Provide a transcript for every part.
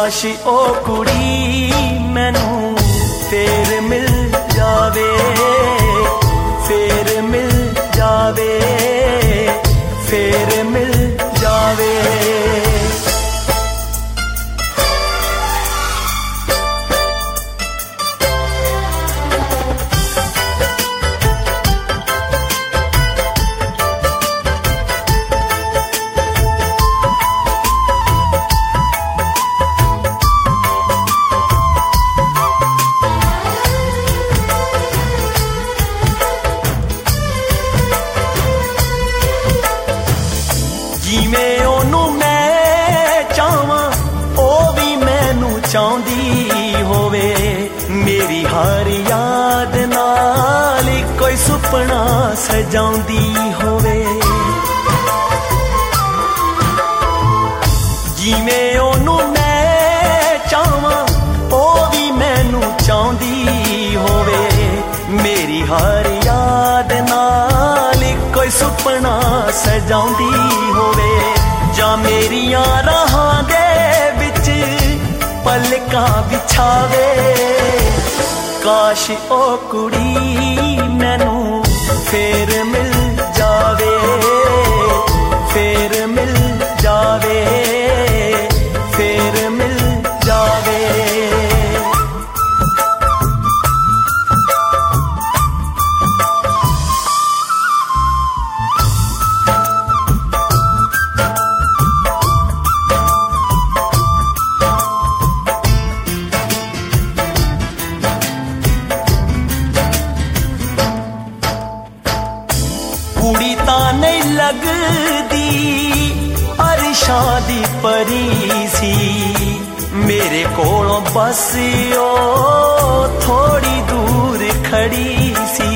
काश ओ कुड़ी मैनू फेर मिल जावे, फेर मिल जावे, फेर मिल जावे। जिवें ओनू मैं चाहवां ओ भी मैनू चाहुंदी होवे, मेरी हर याद नाल कोई सुपना सजाउंदी होवे। जिवें ओनू मैं चाहवां ओ भी मैनू चाहुंदी होवे, मेरी हर याद नाल कोई सुपना सजाउंदी होवे। जा मेरियां राहां दे विच पलकां बिछावे, काश ओ कुड़ी मैनू फेर मिल जावे, फेर मिल जावे, फेर मिल जावे। कुड़ी तां नहीं लगदी अरशां दी परी सी, मेरे कोलों बस ओ थोड़ी दूर खड़ी सी।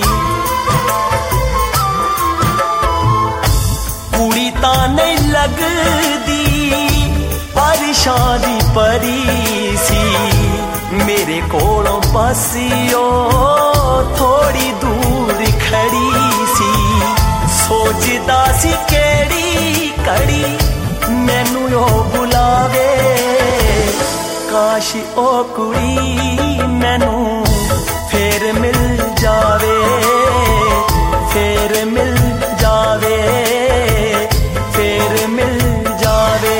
कुड़ी तां नहीं लगदी अरशां दी परी सी, मेरे कोलों बस ओ थोड़ी दूर खड़ी सी। सोचदा सी केड़ी कड़ी मैनू ओ बुलावे, काश ओ कुड़ी मैनू फेर मिल जावे, फेर मिल जावे, फेर मिल जावे।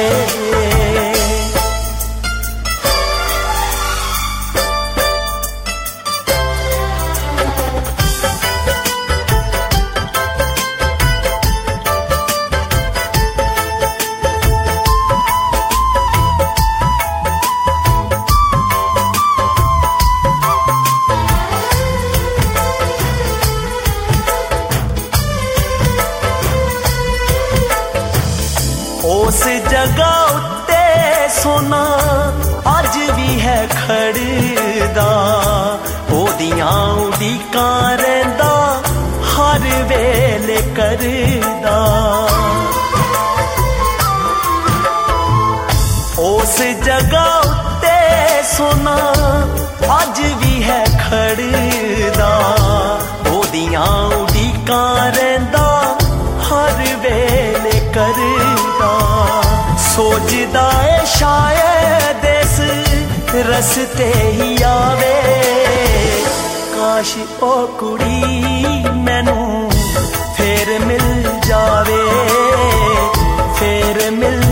उस जगह उत्ते सोना अज भी है खड़दा, ओदियां उड़ीकां रहिंदा हर वेले करदा। उस जगह उत्ते सोना अज भी है खड़दा, ओदियां उड़ीकां रहिंदा हर वेले करदा। सोचदा ए शायद इस रस्ते ही आवे, काश ओ कुड़ी मैनू फेर मिल जावे, फेर मिल